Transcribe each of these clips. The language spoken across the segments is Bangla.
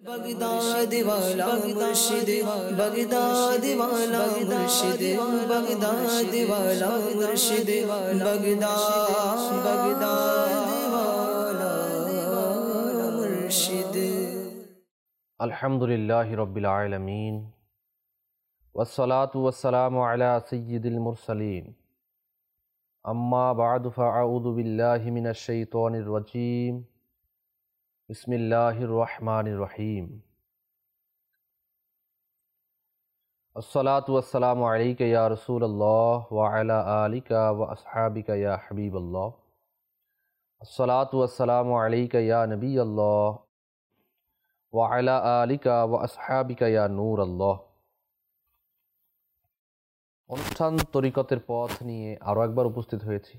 बगदाद वाला मुर्शिद बगदाद वाला मुर्शिद बगदाद वाला मुर्शिद बगदाद वाला मुर्शिद। अल्हम्दुलिल्लाहि रब्बिल आलमीन वस्सलातु वस्सलामु अला सय्यिदिल मुरसलीन अम्मा बअद फ़अऊज़ु बिल्लाहि मिनश शैतानिर रजीम बिस्मिल्लाहिर रहमानिर रहीम। अस्सलातु वस्सलामु अलैका या रसूलल्लाह व अला आलिका व अस्हाबिका या हबीबल्लाह। अस्सलातु वस्सलामु अलैका या नबियल्लाह व अला आलिका व अस्हाबिका या नूर अल्लाह। অনুষ্ঠান তরিকতের পথ নিয়ে আরও একবার উপস্থিত হয়েছি।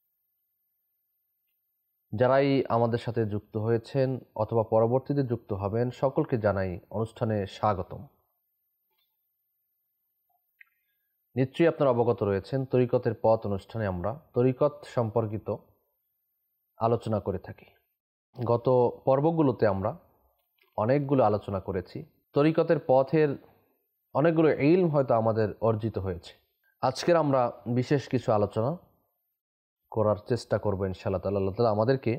যারাই আমাদের সাথে যুক্ত হয়েছেন অথবা পরবর্তীতে যুক্ত হবেন সকলকে জানাই অনুষ্ঠানে স্বাগতম। নিশ্চয়ই আপনারা অবগত রয়েছেন তরিকতের পথ অনুষ্ঠানে আমরা তরিকত সম্পর্কিত আলোচনা করে থাকি। গত পর্বগুলোতে আমরা অনেকগুলো আলোচনা করেছি। তরিকতের পথের অনেকগুলো ইলম হয়তো আমাদের অর্জিত হয়েছে। আজকের আমরা বিশেষ কিছু আলোচনা করার চেষ্টা করব ইনশাআল্লাহ তাআলা। আল্লাহ তাআলা আমাদেরকে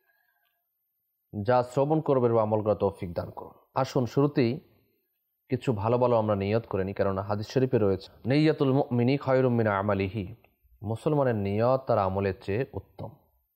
যা শ্রবণ করবেন বা আমল করার তৌফিক দান করুন। আসুন শুরুতেই কিছু ভালো ভালো আমরা নিয়ত করে নিই, কেননা হাদিস শরীফে রয়েছে নিয়াতুল মুমিনি খায়রুম মিন আমালিহি, মুসলমানের নিয়ত তার আমলের চেয়ে উত্তম।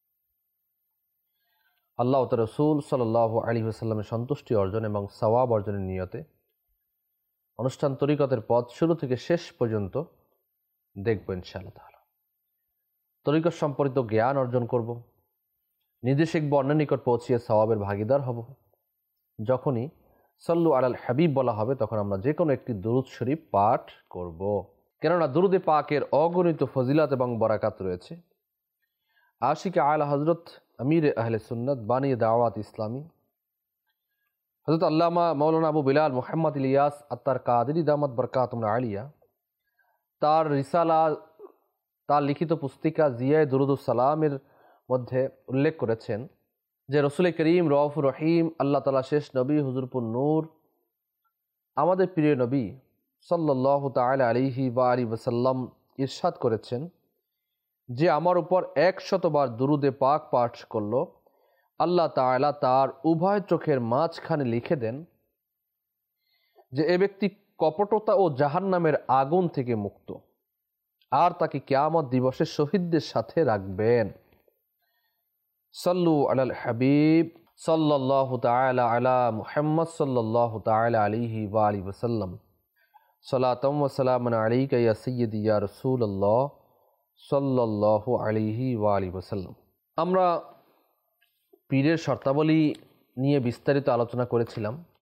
আল্লাহ ও তার রাসূল সাল্লাল্লাহু আলাইহি ওয়াসাল্লামের সন্তুষ্টি অর্জন এবং সওয়াব অর্জনের নিয়তে অনুষ্ঠান তরিকতের পথ শুরু থেকে শেষ পর্যন্ত দেখব ইনশাআল্লাহ তাআলা। তরিকত সম্পর্কিত জ্ঞান অর্জন করব, নিজে শিখব, অন্যের নিকট পৌঁছিয়ে সওয়াবের ভাগিদার হব। যখনই সল্লু আলাল হাবিব বলা হবে তখন আমরা যে কোনো একটি দুরূদ শরীফ পাঠ করব, কেননা দুরূদে পাকের অগণিত ফজিলত এবং বরাকাত রয়েছে। আশিকে আলা হযরত আমির আহলে সুন্নাত বানিয়ে দাওয়াত ইসলামী হযরত আল্লামা মাওলানা আবু বিলাল মুহাম্মদ ইলিয়াস আত্তার কাদেরী দামাত বরকাতুল আলিয়া তার রিসালা, তার লিখিত পুস্তিকা জিয়ায়ে দুরুদুস সালামের মধ্যে উল্লেখ করেছেন যে রসুল করিম রউফুর রহিম আল্লাহ তাআলা শেষ নবী হুজুরপুর নূর আমাদের প্রিয় নবী সাল্লাল্লাহু তাআলা আলাইহি ওয়া আলিহি ওয়াসাল্লাম ইরশাদ করেছেন যে আমার উপর 100 বার দুরুদে পাক পাঠ করল, আল্লাহ তাআলা তার উভয় চোখের মাঝখানে লিখে দেন যে এ ব্যক্তি কপটতা ও জাহান্নামের আগুন থেকে মুক্ত, আর তাকে কিয়ামত দিবসে শহীদদের সাথে রাখবেন। সাল্লু আলাল হাবিব সাল্লাল্লাহু তাআলা আলা মুহাম্মদ সাল্লাল্লাহু তাআলা আলাইহি ওয়া আলিহি ওয়াসাল্লাম। সালাতাম ওয়া সালামান আলাইকা ইয়া সাইয়্যিদি ইয়া রাসূলুল্লাহ সাল্লাল্লাহু আলাইহি ওয়া আলিহি ওয়াসাল্লাম। আমরা পীরের শর্তাবলী নিয়ে বিস্তারিত আলোচনা করেছিলাম।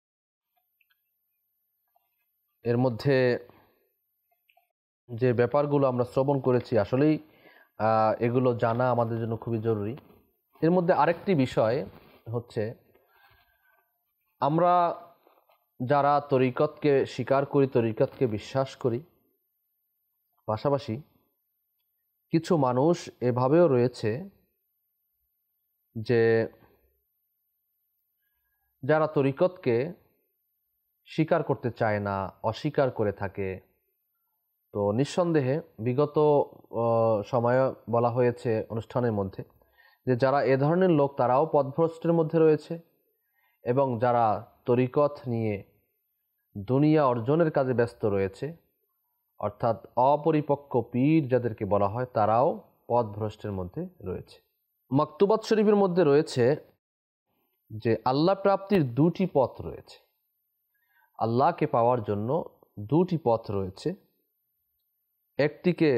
এর মধ্যে যে ব্যাপারগুলো আমরা শ্রবণ করেছি আসলেই এগুলো জানা আমাদের জন্য খুবই জরুরি। এর মধ্যে আরেকটি বিষয় হচ্ছে আমরা যারা তরিকতকে স্বীকার করি, তরিকতকে বিশ্বাস করি, পাশাপাশি কিছু মানুষ এভাবেও রয়েছে যে যারা তরিকতকে স্বীকার করতে চায় না, অস্বীকার করে থাকে। তো নিঃসন্দেহে বিগত সময়ে বলা হয়েছে অনুষ্ঠানের মধ্যে যে যারা এ ধরনের লোক তারাও পথভ্রষ্টের মধ্যে রয়েছে, এবং যারা তরিকত নিয়ে দুনিয়া অর্জনের কাজে ব্যস্ত রয়েছে, অর্থাৎ অপরিপক্ক পীর যাদেরকে বলা হয়, তারাও পথভ্রষ্টের মধ্যে রয়েছে। মাকতুবাত শরীফের মধ্যে রয়েছে যে আল্লাহ প্রাপ্তির দুটি পথ রয়েছে। আল্লাহকে পাওয়ার জন্য দুটি পথ রয়েছে। একটিকে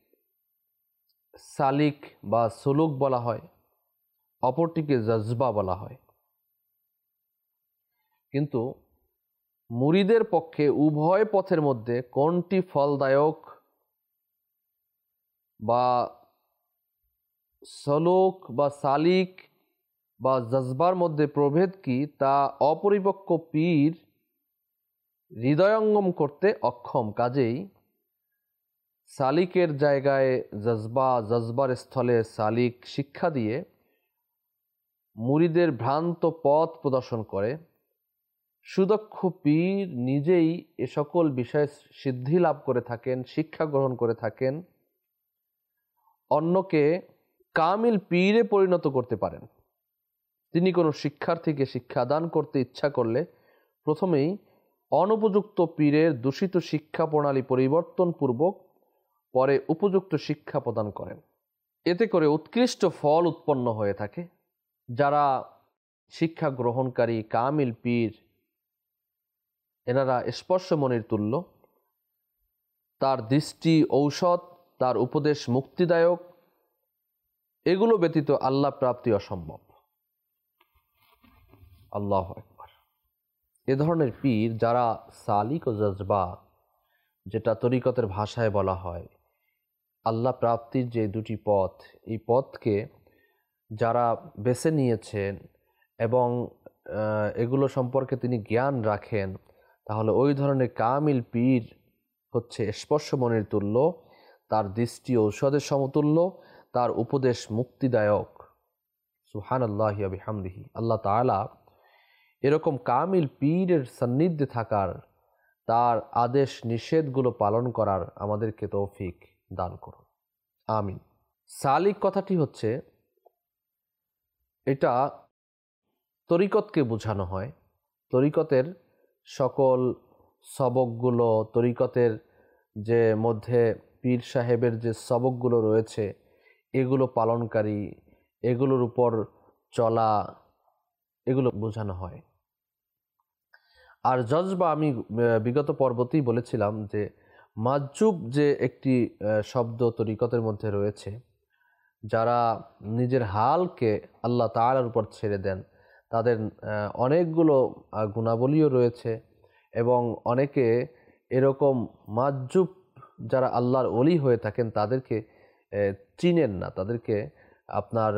সালিক বা সুলুক বলা হয়, অপরটিকে জজবা বলা হয়। কিন্তু মুরিদের পক্ষে উভয় পথের মধ্যে কোনটি ফলদায়ক বা সলুক বা সালিক বা জজবার মধ্যে প্রভেদ কি তা অপরিপক্ক পীর হৃদয়ঙ্গম করতে অক্ষম। কাজেই সালিকের জায়গায় জজবা, জজবার স্থলে সালিক শিক্ষা দিয়ে মুরিদের ভ্রান্ত পথ প্রদর্শন করে সুদক্ষ পীর নিজেই এ সকল বিষয়ে সিদ্ধি লাভ করে থাকেন, শিক্ষা গ্রহণ করে থাকেন, অন্যকে কামিল পীরে পরিণত করতে পারেন। তিনি কোনো শিক্ষার্থীকে শিক্ষাদান করতে ইচ্ছা করলে প্রথমেই অনুপযুক্ত পীরের দূষিত শিক্ষা প্রণালী পরিবর্তনপূর্বক পরে উপযুক্ত শিক্ষা প্রদান করেন। এতে করে উৎকৃষ্ট ফল উৎপন্ন হয়ে থাকে। যারা শিক্ষা গ্রহণকারী কামিল পীর, এনারা স্পর্শমণির তুল্য, তার দৃষ্টি ঔষধ, তার উপদেশ মুক্তিদায়ক, এগুলো ব্যতীত আল্লাহ প্রাপ্তি অসম্ভব। আল্লাহু আকবার। এ ধরনের পীর যারা সালিক ও জজবা, যেটা তরিকতের ভাষায় বলা হয় আল্লাহ প্রাপ্তির যে দুটি পথ, এই পথকে যারা বেছে নিয়েছেন এবং এগুলো সম্পর্কে তিনি জ্ঞান রাখেন, তাহলে ওই ধরনের কামিল পীর হচ্ছে স্পর্শমণির তুল্য, তার দৃষ্টি ঔষধের সমতুল্য, তার উপদেশ মুক্তিদায়ক। সুবহানাল্লাহি ওয়া বিহামদিহি। আল্লাহ তাআলা এরকম কামিল পীরের সান্নিধ্যে থাকার, তার আদেশ নিষেধগুলো পালন করার আমাদেরকে তৌফিক দান করুন, আমিন। সালিক কথাটি হচ্ছে, এটা তরিকতকে বোঝানো হয়। তরিকতের সকল সবকগুলো, তরিকতের যে মধ্যে পীর সাহেবের যে সবকগুলো রয়েছে, এগুলো পালনকারী, এগুলোর উপর চলা, এগুলো বোঝানো হয়। আর জজবা আমি বিগত পর্বতেই বলেছিলাম যে মাজুব যে একটি শব্দ তরিকতের মধ্যে রয়েছে, যারা নিজের হালকে আল্লাহ তাআলার উপর ছেড়ে দেন, তাদের অনেকগুলো গুণাবলীও রয়েছে এবং অনেকে এরকম মাজুব যারা আল্লাহর ওলি হয়ে থাকেন তাদেরকে চিনেন না, তাদেরকে আপনার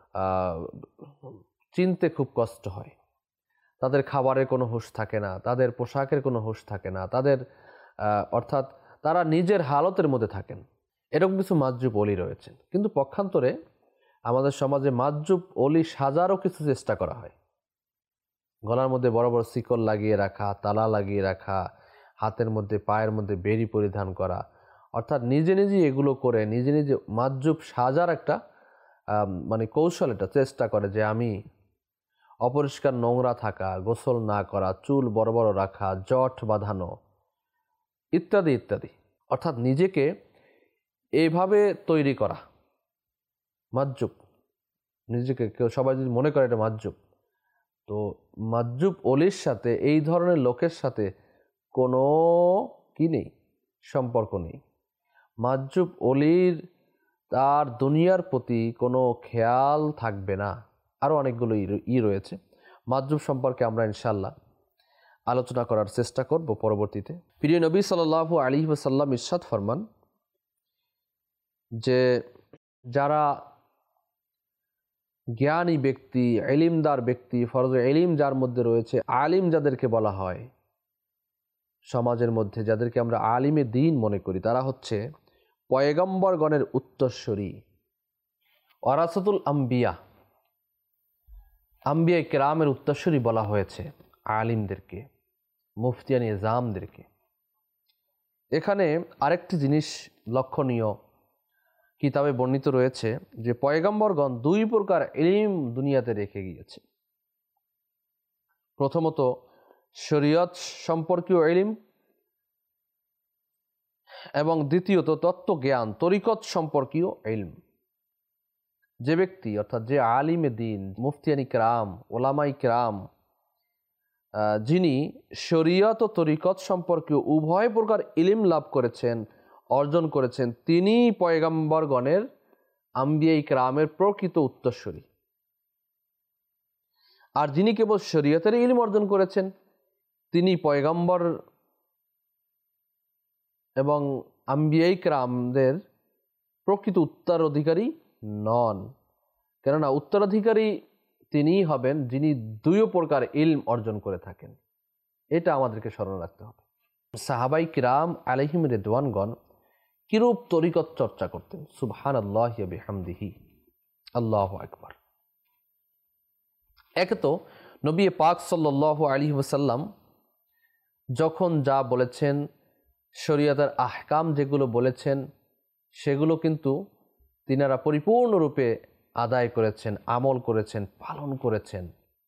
চিনতে খুব কষ্ট হয়। তাদের খাবারের কোনো হুঁশ থাকে না, তাদের পোশাকের কোনো হুঁশ থাকে না, তাদের অর্থাৎ তারা নিজের হালতের মধ্যে থাকেন। এরকম কিছু মাজুব ওলি রয়েছেন। কিন্তু পক্ষান্তরে আমাদের সমাজে মাজুব ওলি সাজারও কিছু চেষ্টা করা হয়। গলার মধ্যে বড় বড় শিকল লাগিয়ে রাখা, তালা লাগিয়ে রাখা, হাতের মধ্যে পায়ের মধ্যে বেড়ি পরিধান করা, অর্থাৎ নিজে নিজেই এগুলো করে নিজে নিজে মাজুব সাজার একটা মানে কৌশল, এটা চেষ্টা করে যে আমি অপরিষ্কার নোংরা থাকা, গোসল না করা, চুল বড় বড় রাখা, জট বাঁধানো ইত্যাদি ইত্যাদি। অর্থাৎ নিজেকে এইভাবে তৈরি করা মাজুব। নিজেকে কেউ সবাই যদি মনে করে এটা মাজুব, তো মাজুব ওলির সাথে, এই ধরনের লোকের সাথে কোনো কি নেই, সম্পর্ক নেই। মাজুব ওলির তার দুনিয়ার প্রতি কোনো খেয়াল থাকবে না। আরও অনেকগুলো রয়েছে। মাজুব সম্পর্কে আমরা ইনশাল্লাহ আলোচনা করার চেষ্টা করব পরবর্তীতে। প্রিয় নবী সাল্লাল্লাহু আলাইহি ওয়াসাল্লাম ইরশাদ ফরমান যে যারা জ্ঞানী ব্যক্তি, ইলমদার ব্যক্তি, ফরজে ইলম যার মধ্যে রয়েছে, আলিম যাদেরকে বলা হয় সমাজের মধ্যে, যাদেরকে আমরা আলিমে দ্বীন মনে করি, তারা হচ্ছে পয়গম্বরগণের উত্তরসূরি, ওয়ারাসাতুল আম্বিয়া। আম্বিয়া কেরামের উত্তরসূরি বলা হয়েছে আলিমদেরকে, মুফতিয়ান ইজামদেরকে। এখানে আরেকটি জিনিস লক্ষণীয়, কিতাবে বর্ণিত রয়েছে যে পয়গম্বরগণ দুই প্রকার ইলম দুনিয়াতে রেখে গিয়েছে। প্রথমত শরীয়ত সম্পর্কীয় ইলম, এবং দ্বিতীয়ত তত্ত্বজ্ঞান, তরিকত সম্পর্কীয় ইলম। যে ব্যক্তি অর্থাৎ যে আলিমে দ্বীন, মুফতিয়ানি কেরাম, ওলামাই কেরাম, যিনি শরীয়ত ও তরিকত সম্পর্কীয় উভয় প্রকার ইলম লাভ করেছেন, অর্জন করেছেন, তিনি পয়গম্বরগণের, আম্বিয়া ইকরামের প্রকৃত উত্তরসূরি। আর যিনি কেবল শরীয়তের ইলম অর্জন করেছেন, তিনি পয়গম্বর এবং আম্বিয়া ইকরামদের প্রকৃত উত্তরাধিকারী নন। কেননা উত্তরাধিকারী তিনিই হবেন যিনি দুই প্রকার ইলম অর্জন করে থাকেন। এটা আমাদেরকে স্মরণ রাখতে হবে। সাহাবাই কিরাম আলাইহিম রিদওয়ানগণ কিরূপ তরিকত চর্চা করতেন। সুবহানাল্লাহি ওয়া বিহামদিহি, আল্লাহু আকবার। একে তো নবী পাক সাল্লাল্লাহু আলাইহি ওয়াসাল্লাম যখন যা বলেছেন, শরীয়তের আহকাম যেগুলো বলেছেন, সেগুলো কিন্তু তিনারা পরিপূর্ণরূপে আদায় করেছেন, আমল করেছেন, পালন করেছেন।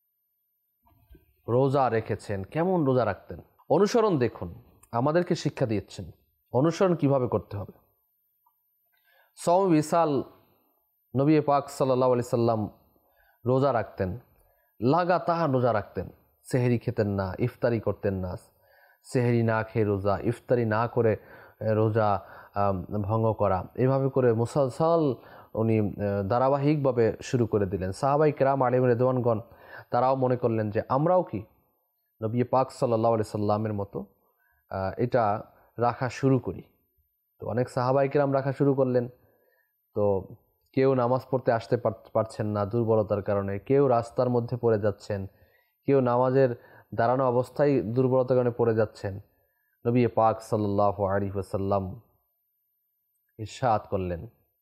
রোজা রেখেছেন। কেমন রোজা রাখতেন? অনুসরণ দেখুন, আমাদেরকে শিক্ষা দিচ্ছেন অনুসরণ কিভাবে করতে হবে। সওম বিসাল নবী পাক সাল্লাল্লাহু আলাইহি সাল্লাম রোজা রাখতেন, লাগাতার রোজা রাখতেন। সেহরি খেতেন না, ইফতারি করতেন না। সেহরি না খেয়ে রোজা, ইফতারি না করে রোজা ভঙ্গ করা, এভাবে করে মুসলসল উনি ধারাবাহিকভাবে শুরু করে দিলেন। সাহাবাই কেরাম আলিম রেদওয়ানগণ তারাও মনে করলেন যে আমরাও কি নবী পাক সাল্লাল্লাহু আলাইহি সাল্লামের মতো এটা রাখা শুরু করি। তো অনেক সাহাবাই কেরাম রাখা শুরু করলেন। তো কেউ নামাজ পড়তে আসতে পারছেন না দুর্বলতার কারণে, কেউ রাস্তার মধ্যে পড়ে যাচ্ছেন, কেউ নামাজের দাঁড়ানো অবস্থায় দুর্বলতার কারণে পড়ে যাচ্ছেন। নবী পাক সাল্লাল্লাহু আলাইহি ওয়াসাল্লাম ইরশাদ করলেন,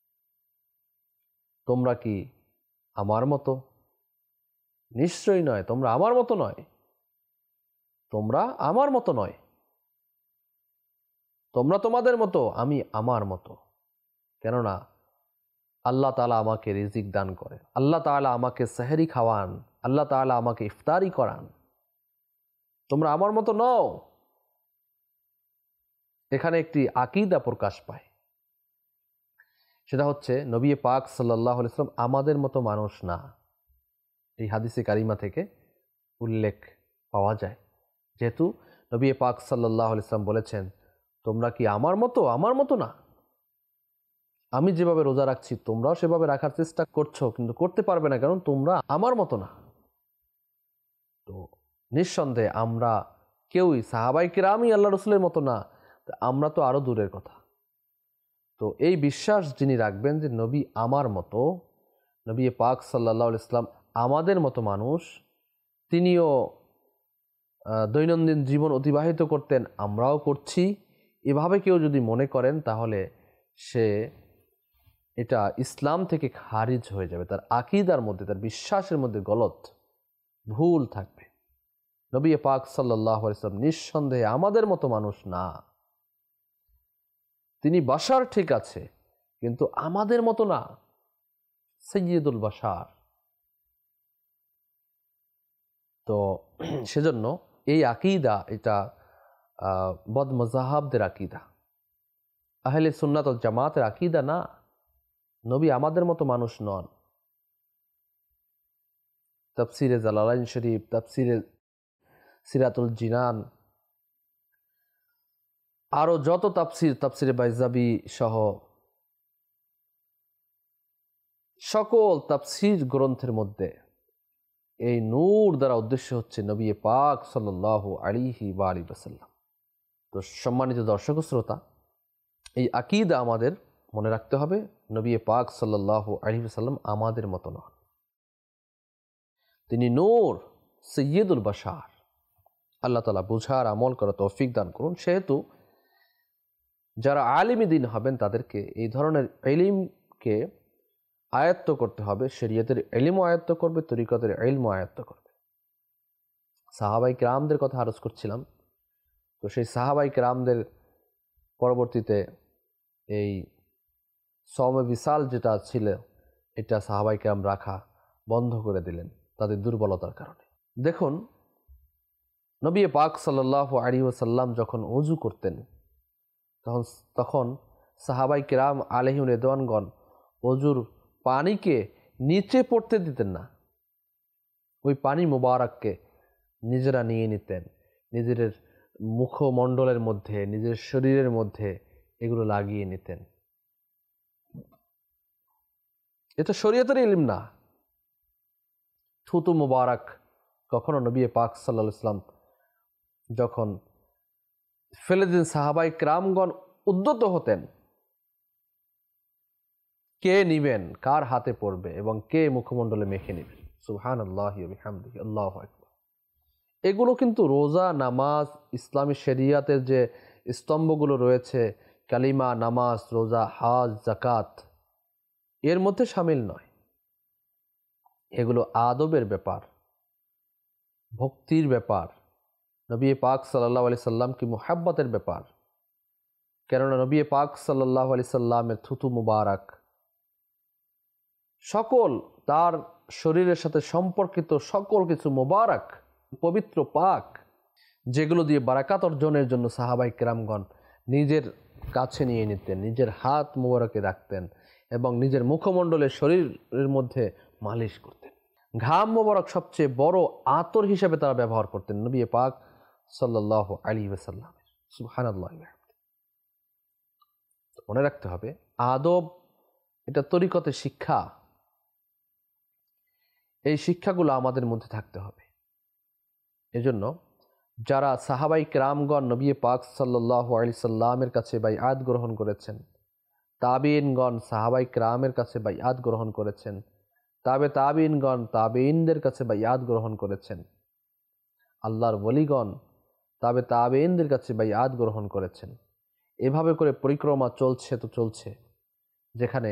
তোমরা কি আমার মতো? নিশ্চয়ই নয়, তোমরা আমার মতো নয়, তোমরা আমার মতো নয়, তোমরা তোমাদের মতো, আমি আমার মতো। কেননা আল্লাহ তাআলা আমাকে রিজিক দান করেন, আল্লাহ তাআলা আমাকে সেহরি খাওয়ান, আল্লাহ তাআলা আমাকে ইফতারি করান। তোমরা আমার মতো নও। এখানে একটি আকীদা প্রকাশ পায়, সেটা হচ্ছে নবী পাক সাল্লাল্লাহু আলাইহি ওয়াসাল্লাম আমাদের মতো মানুষ না। এই হাদিসে কারিমা থেকে উল্লেখ পাওয়া যায়, যেহেতু নবী পাক সাল্লাল্লাহু আলাইহি ওয়াসাল্লাম বলেছেন, তোমরা কি আমার মতো? আমার মতো না। আমি যেভাবে রোজা রাখছি তোমরাও সেভাবে রাখার চেষ্টা করছো, কিন্তু করতে পারবে না, কারণ তোমরা আমার মতো না। তো নিঃসন্দেহে আমরা কেউই সাহাবাই কেরামই আল্লাহ রসুলের মতো না, আমরা তো আরো দূরের কথা। তো এই বিশ্বাস যিনি রাখবেন যে নবী আমার মতো, নবী পাক সাল্লাল্লাহু আলাইহি ওয়াসাল্লাম আমাদের মতো মানুষ, তিনিও দৈনন্দিন জীবন অতিবাহিত করতেন, আমরাও করছি, এভাবে কেউ যদি মনে করেন তাহলে সে এটা ইসলাম থেকে খারিজ হয়ে যাবে। তার আকীদার মধ্যে, তার বিশ্বাসের মধ্যে গলত ভুল থাকবে। নবী পাক সাল্লাল্লাহু আলাইহি ওয়াসাল্লাম নিঃসন্দেহে আমাদের মতো মানুষ না। তিনি বাশার ঠিক আছে, কিন্তু আমাদের মতো না, সাইয়্যিদুল বাশার। তো সেজন্য এই আকীদা এটা বদমজাহাবদের আকীদা, আহলে সুন্নাত ওয়াল জামাতের আকীদা না। নবী আমাদের মতো মানুষ নন। তাফসিরে জালালাইন শরীফ, তাফসিরে সিরাতুল জিনান, আরো যত তাফসিরে বাইজাবি সহ সকল তাফসির গ্রন্থের মধ্যে এই নূর দ্বারা উদ্দেশ্য হচ্ছে নবী পাক সাল্লাল্লাহু আলাইহি ওয়াসাল্লাম। তো সম্মানিত দর্শক শ্রোতা, এই আকীদা আমাদের মনে রাখতে হবে, নবী পাক সাল্লাল্লাহু আলাইহি ওয়াসাল্লাম আমাদের মতো নন। তিনি নূর, সাইয়্যিদুল বাশার। আল্লাহ তাআলা বুঝার আমল করার তৌফিক দান করুন। সেহেতু যারা আলিমী দ্বীন হবেন তাদেরকে এই ধরনের ইলমকে আয়ত্ত করতে হবে। শরীয়তের ইলমও আয়ত্ত করবে, তরিকতের ইলমও আয়ত্ত করবে। সাহাবাই কেরামদের কথা আরজ করছিলাম। তো সেই সাহাবাই কেরামদের পরবর্তীতে এই সওমে বিসাল যেটা ছিল, এটা সাহাবাই কেরাম রাখা বন্ধ করে দিলেন তাদের দুর্বলতার কারণে। দেখুন, নবী পাক সাল্লাল্লাহু আলাইহি ওয়াসাল্লাম যখন ওযু করতেন তখন সাহাবাই কেরাম আলাইহিম রিদওয়ানগণ ওযুর পানিকে নিচে পড়তে দিতেন না। ওই পানি মুবারককে নিজেরা নিয়ে নিতেন, নিজেদের মুখমণ্ডলের মধ্যে, নিজের শরীরের মধ্যে এগুলো লাগিয়ে নিতেন। এটা শরীয়তের ইলম না। থুতু মুবারক কখনো নবী পাক সাল্লাল্লাহু আলাইহি ওয়াসাল্লাম যখন ফেলে দিন, সাহাবাই কেরামগণ উদ্যত হতেন কে নিবেন, কার হাতে পড়বে এবং কে মুখমণ্ডলে মেখে নেবেন। সুবহানাল্লাহি ওয়া বিহামদিহি, আল্লাহু আকবার। এগুলো কিন্তু রোজা, নামাজ, ইসলামী শরিয়াতের যে স্তম্ভগুলো রয়েছে, কালিমা, নামাজ, রোজা, হজ, যাকাত, এর মধ্যে শামিল নয়। এগুলো আদবের ব্যাপার। ভক্তির ব্যাপার, নবী পাক সাল্লাল্লাহু আলাইহি সাল্লাম কি মুহাব্বতের ব্যাপার। কেননা নবী পাক সাল্লাল্লাহু আলাইহি সাল্লামের থুতু মুবারক, সকল তার শরীরের সাথে সম্পর্কিত সকল কিছু মুবারক, পবিত্র, পাক, যেগুলো দিয়ে বারাকাত অর্জনের জন্য সাহাবায়ে কেরামগণ নিজের কাছে নিয়ে নিতেন, নিজের হাত মুবারকে রাখতেন এবং নিজের মুখমণ্ডলের শরীরের মধ্যে মালিশ করতেন। ঘাম মুবারক সবচেয়ে বড় আতর হিসেবে তারা ব্যবহার করতেন নবী পাক সাল্লাল্লাহু আলাইহি ওয়াসাল্লাম। সুবহানাল্লাহ। মনে রাখতে হবে, আদব এটা তরিকতের শিক্ষা। এই শিক্ষাগুলো আমাদের মধ্যে থাকতে হবে। এজন্য যারা সাহাবায়ে কেরামগণ নবী পাক সাল্লাল্লাহু আলাইহি সাল্লামের কাছে বাইআত গ্রহণ করেছেন, তাবিঈনগণ সাহাবায়ে কেরামের কাছে বাইআত গ্রহণ করেছেন, তাবিঈনগণ তাবিঈনদের কাছে বাইআত গ্রহণ করেছেন, আল্লাহর ওলিগণ তাবিঈনদের কাছে বাইআত গ্রহণ করেছেন। এভাবে করে পরিক্রমা চলছে তো চলছে, যেখানে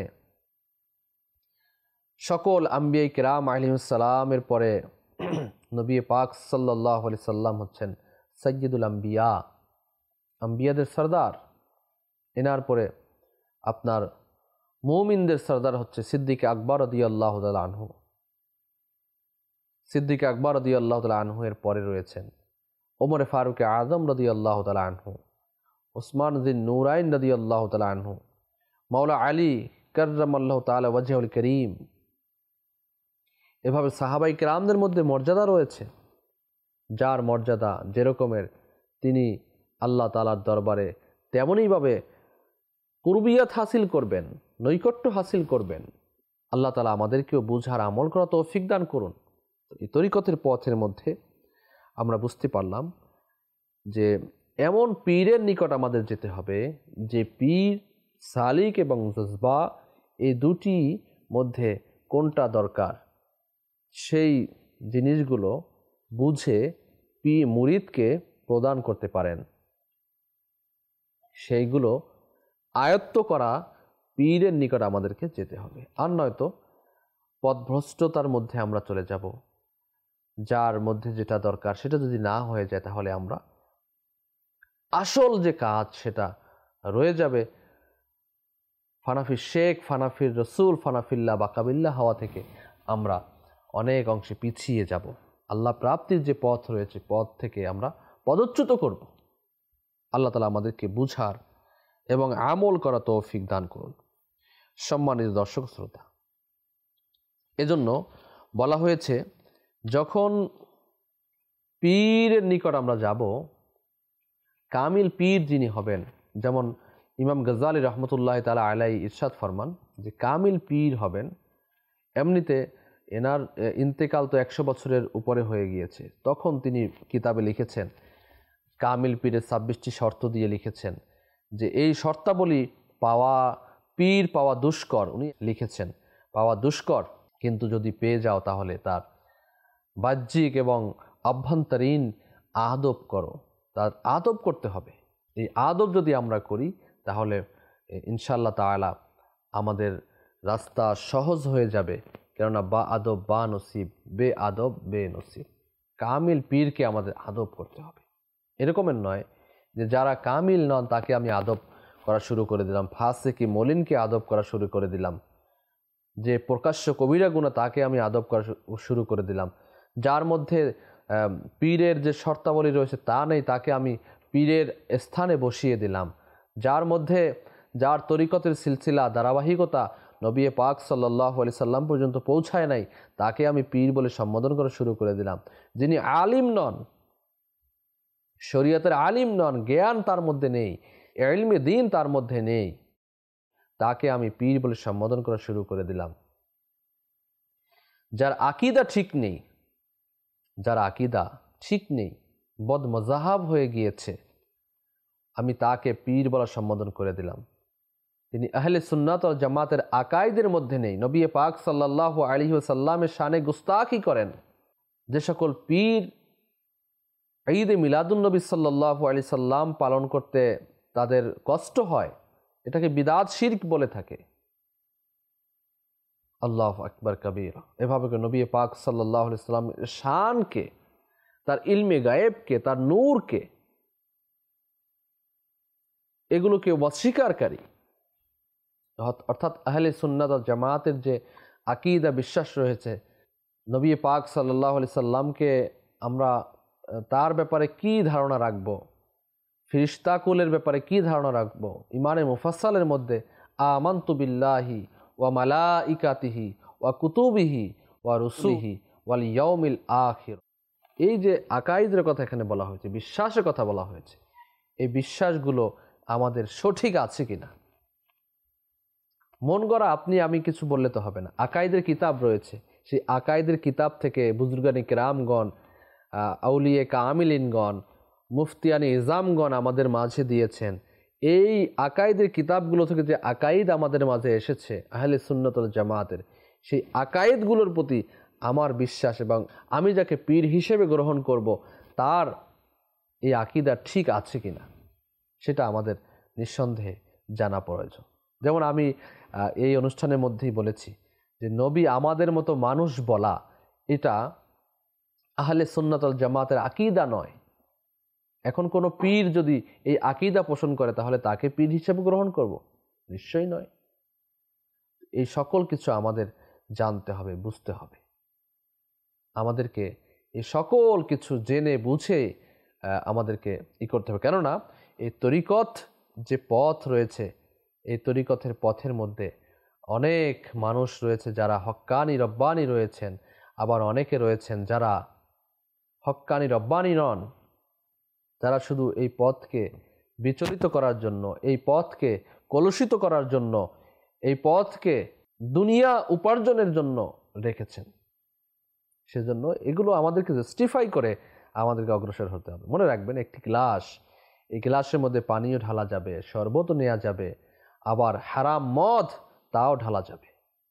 সকল আম্বিয়া কিরাম আলাইহিস সালামের পরে নবী পাক সাল্লাল্লাহু আলাইহি সাল্লাম হচ্ছেন সাইয়্যিদুল আম্বিয়া, আম্বিয়াদের সরদার। এনার পরে আপনার মুমিনদের সরদার হচ্ছে সিদ্দিক আকবর রাদিয়াল্লাহু তাআলা আনহু। সিদ্দিক আকবর রাদিয়াল্লাহু তাআলা আনহু এর পরে রয়েছেন ওমর ফারুক আযম রাদিয়াল্লাহু তাআলা আনহু, উসমান যিন নূরাইন রাদিয়াল্লাহু তাআলা আনহু, মাওলা আলী কাররামাল্লাহু তাআলা ওয়াজহুল করিম। এভাবে সাহাবায়ে কেরামদের মধ্যে মর্যাদা রয়েছে, যার মর্যাদা যেরকমের তিনি আল্লাহ তাআলার দরবারে তেমনইভাবে কুরবিয়াত হাসিল করবেন, নৈকট্য হাসিল করবেন। আল্লাহ তাআলা আমাদেরকেও বুঝার আমল করা তৌফিক দান করুন। এই তরিকতের পথের মধ্যে আমরা বুঝতে পারলাম যে এমন পীরের নিকট আমাদের যেতে হবে যে পীর, সালিক এবং জজবা এই দুটি মধ্যে কোনটা দরকার সেই জিনিসগুলো বুঝে মুরিদকে প্রদান করতে পারেন। সেইগুলো আয়ত্ত করা পীরের নিকট আমাদেরকে যেতে হবে। আর নয়তো পথভ্রষ্টতার মধ্যে আমরা চলে যাব। যার মধ্যে যেটা দরকার সেটা যদি না হয়ে যায়, তাহলে আমরা আসল যে কাজ সেটা রয়ে যাবে ফানাফি শেখ, ফানাফির রসুল, ফানাফিল্লাহ বাকাবিল্লাহ হওয়া থেকে আমরা অনেক অংশে পিছিয়ে যাব। আল্লাহ প্রাপ্তির যে পথ রয়েছে, পথ থেকে আমরা পদচ্যুত করব। আল্লাহ তাআলা আমাদেরকে বুঝার এবং আমল করা তৌফিক দান করুন। সম্মানিত দর্শক শ্রোতা, এজন্য বলা হয়েছে যখন পীরের নিকট আমরা যাব, কামিল পীর যিনি হবেন, যেমন ইমাম গজ্জালী রহমতুল্লাহ তাআলা আলাইহি ইরশাদ ফরমান যে কামিল পীর হবেন। এমনিতে এনার ইন্তেকাল তো 100 বছরের উপরে হয়ে গিয়েছে। তখন তিনি কিতাবে লিখেছেন, কামিল পীরের 26টি শর্ত দিয়ে লিখেছেন যে এই শর্তাবলী পাওয়া, পীর পাওয়া দুষ্কর। উনি লিখেছেন পাওয়া দুষ্কর, কিন্তু যদি পেয়ে যাও তাহলে তার বাহ্যিক এবং আভ্যন্তরীণ আদব করো, তার আদব করতে হবে। এই আদব যদি আমরা করি তাহলে ইনশাআল্লাহ তাআলা আমাদের রাস্তা সহজ হয়ে যাবে। কেননা বা আদব বা নসিব, বে আদব বে নসিব। কামিল পীরকে আমাদের আদব করতে হবে। এরকমের নয় যে যারা কামিল নন তাকে আমি আদব করা শুরু করে দিলাম, ফাসিকি মলিনকে আদব করা শুরু করে দিলাম, যে প্রকাশ্য কবিরা গুনাহ তাকে আমি আদব করা শুরু করে দিলাম, যার মধ্যে পীরের যে শর্তাবলী রয়েছে তা নেই তাকে আমি পীরের স্থানে বসিয়ে দিলাম, যার মধ্যে যার তরিকতের সিলসিলা ধারাবাহিকতা নবী পাক সাল্লাল্লাহু আলাইহি সাল্লাম পর্যন্ত পৌঁছায় নাই তাকে আমি পীর বলে সম্বোধন করা শুরু করে দিলাম। যিনি আলিম নন, শরীয়তের আলিম নন, জ্ঞান তার মধ্যে নেই, ইলমে দ্বীন তার মধ্যে নেই, তাকে আমি পীর বলে সম্বোধন করা শুরু করে দিলাম। যার আকীদা ঠিক নেই, যার আকীদা ঠিক নেই, বদমজাহাব হয়ে গিয়েছে, আমি তাকে পীর বলা সম্বোধন করে দিলাম। তিনি আহলে সুন্নাত ওয়াল জামাতের আকাইদের মধ্যে নেই, নবী পাক সাল্লাল্লাহু আলাইহি ওয়াসাল্লামের শানে গুস্তাখি করেন। যে সকল পীর ঈদে মিলাদুন নবী সাল্লাল্লাহু আলাইহি সাল্লাম পালন করতে তাদের কষ্ট হয়, এটাকে বিদআত শিরক বলে থাকে। আল্লাহু আকবার কবীরা। এভাবে করে নবী পাক সাল্লাল্লাহু আলাইহি সাল্লামের শানকে তার ইলমে গায়েবকে, তার নূরকে, এগুলোকে অস্বীকারী, অর্থাৎ আহলে সুন্নাত ওয়াল জামাতের যে আকীদা বিশ্বাস রয়েছে, নবী পাক সাল্লাল্লাহু আলাইহি সাল্লামকে আমরা তার ব্যাপারে কি ধারণা রাখব, ফিরিস্তা কুলের ব্যাপারে কি ধারণা রাখব, ইমানে মুফাসসালের মধ্যে আমানতু বিল্লাহি ওয়া মালাইকাতিহি ওয়া কুতুবিহি ওয়া রুসুলিহি ওয়াল ইয়াউমিল আখির, এই যে আকাইদের কথা এখানে বলা হয়েছে, বিশ্বাসের কথা বলা হয়েছে, এই বিশ্বাসগুলো আমাদের সঠিক আছে কিনা। মন গড়া আপনি আমি কিছু বললে তো হবে না। আকাইদের কিতাব রয়েছে, সেই আকাইদের কিতাব থেকে বুজুর্গানি কেরামগণ, আউলিয়ে কামিলিনগণ, মুফতিয়ানি ইজামগণ আমাদের মাঝে দিয়েছেন। এই আকাইদের কিতাবগুলো থেকে যে আকাইদ আমাদের মাঝে এসেছে আহলে সুন্নাত ওয়াল জামাতের, সেই আকাইদগুলোর প্রতি আমার বিশ্বাস এবং আমি যাকে পীর হিসেবে গ্রহণ করব তার এই আকীদা ঠিক আছে কিনা সেটা আমাদের নিঃসন্দেহে জানা প্রয়োজন। যেমন আমি এই অনুষ্ঠানের মধ্যেই বলেছি যে নবী আমাদের মতো মানুষ বলা এটা আহলে সুন্নাত ওয়াল জামাতের আকীদা নয়। এখন কোনো পীর যদি এই আকীদা পোষণ করে তাহলে তাকে পীর হিসেবে গ্রহণ করব? নিশ্চয়ই নয়। এই সকল কিছু আমাদের জানতে হবে, বুঝতে হবে। আমাদেরকে এই সকল কিছু জেনে বুঝে আমাদেরকে করতে হবে। কেননা এই তরিকত যে পথ রয়েছে, এই তরিকতের পথের মধ্যে অনেক মানুষ রয়েছে যারা হক্কানি রব্বানি রয়েছেন, আবার অনেকে রয়েছেন যারা হক্কানি রব্বানি নন, যারা শুধু এই পথকে বিচলিত করার জন্য, এই পথকে কলুষিত করার জন্য, এই পথকে দুনিয়া উপার্জনের জন্য রেখেছেন। সেজন্য এগুলো আমাদেরকে জাস্টিফাই করে আমাদেরকে অগ্রসর হতে হবে। মনে রাখবেন, একটি গ্লাস, এই গ্লাসের মধ্যে পানিও ঢালা যাবে, শরবতও নেওয়া যাবে, আবার হারাম মদ তাও ঢালা যাবে,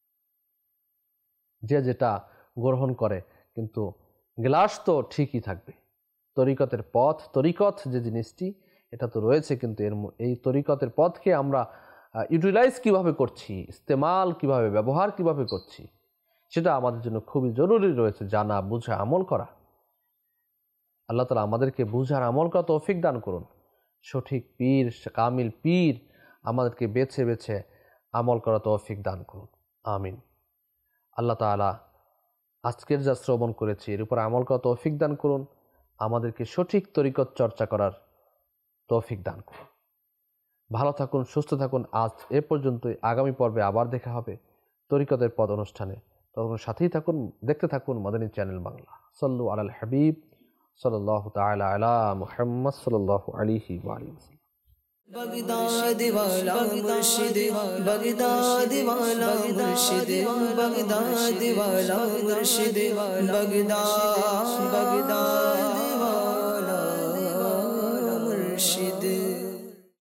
যে যেটা গ্রহণ করে, কিন্তু গ্লাস তো ঠিকই থাকবে। তরিকতের পথ, তরিকত যে জিনিসটি এটা তো রয়েছে, কিন্তু এই তরিকতের পথকে আমরা ইউটিলাইজ কিভাবে করছি, ইস্তেমাল কিভাবে, ব্যবহার কিভাবে করছি, সেটা আমাদের জন্য খুবই জরুরি রয়েছে, জানা, বুঝা, আমল করা। আল্লাহ তাআলা আমাদেরকে বুঝার, আমল করা তৌফিক দান করুন। সঠিক পীর, কামিল পীর আমাদেরকে বেছে বেছে আমল করা তৌফিক দান করুন, আমিন। আল্লাহ তাআলা আজকের যা শ্রবণ করেছি এর উপর আমল করা তৌফিক দান করুন, আমাদেরকে সঠিক তরিকত চর্চা করার তৌফিক দান করুন। ভালো থাকুন, সুস্থ থাকুন। আজ এ পর্যন্তই। আগামী পর্বে আবার দেখা হবে তরিকতের পদ অনুষ্ঠানে। তখন সাথেই থাকুন, দেখতে থাকুন মাদানী চ্যানেল বাংলা। সাল্লু আলাল হাবিব সাল্লাল্লাহু তাআলা আলা মুহাম্মদ সাল্লাল্লাহু আলাইহি ওয়া আলিহি। बगदाद वाला मुर्शिद, बगदाद वाला मुर्शिद, बगदाद वाला मुर्शिद, बगदाद